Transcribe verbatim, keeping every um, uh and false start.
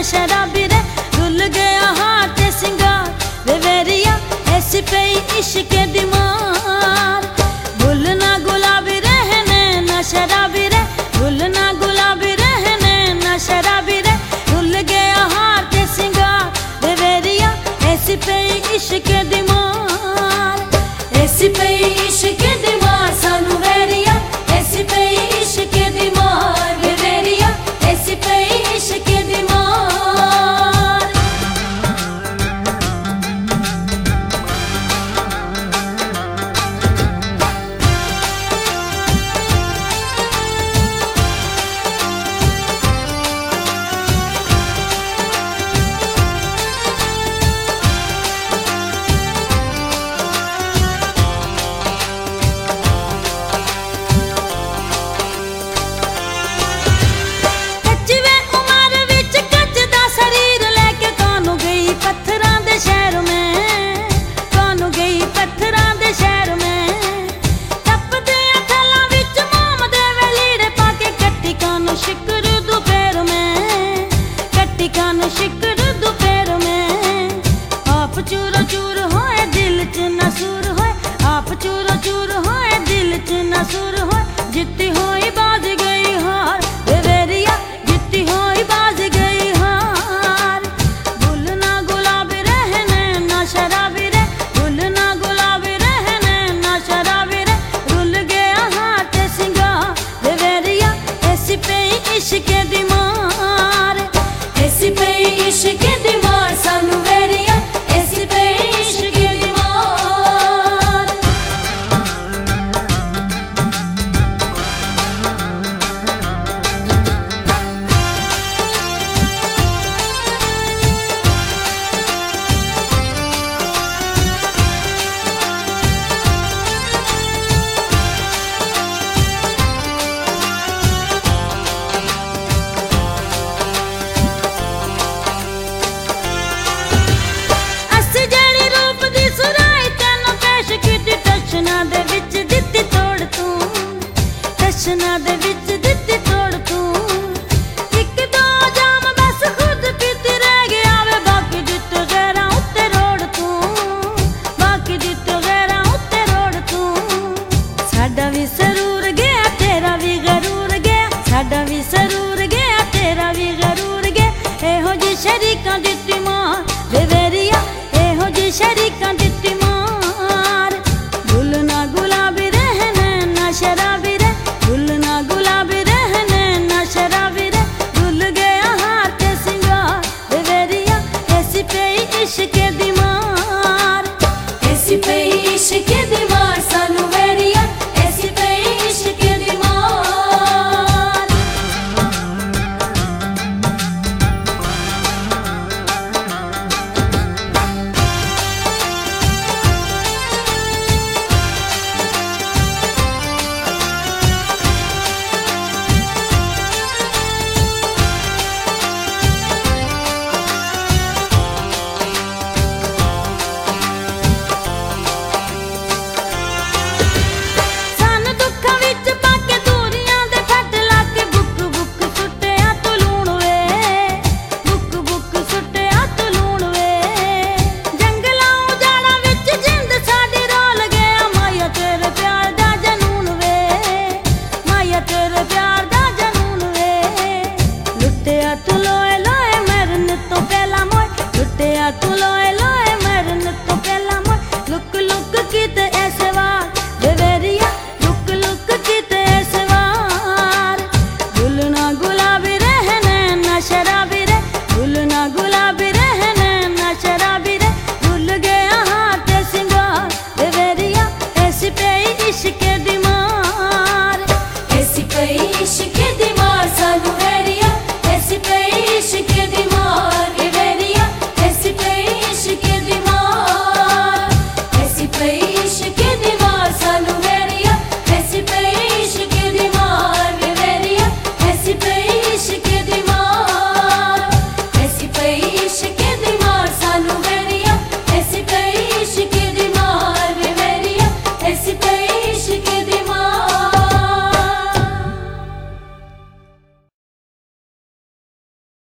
शराबी रे रुल गया हार ते सिंगार वे वेरिया ऐसी पे इश्क दी मार। भूलना गुलाबी रहने ना शराबी रे भूलना गुलाबी रहने ना शराबी रे रुल गया हार ते सिंगार वे वेरिया ऐसी पे इश्क दी मार। ऐसी पे इश्क दी मार सानू वेरिया ऐसी पे इश्क दी मार वे वेरिया ऐसी पे इश्क दी मार। शिकर दोपहर में आप चूरो चूर होए दिल च नसूर होए आप चूरो चूर होए दिल च नसूर होए जितती होई बाज गई हार वे वेरिया जितती होई बाज गई हार। भूलना गुलाबी रहने ना शराबी रे भूलना गुलाबी रहने ना शराबी रे रुल गया हार ते सिंगार वे वेरिया ऐसी पे इश्क दी मार। ऐसी पे इश्क दी मार सानू वेरिया ऐसी पे इश्क दी मार। टशना दे विच दित्ती तोड़ तू इक दो जाम बस खुद पीती रह गया वे बाकी जितो गैरा उत्ते रोड़ तू बाकी जितो गैरा उत्ते रोड़ तू। साडा भी सरूर गया तेरा भी गरूर गया साडा भी सरूर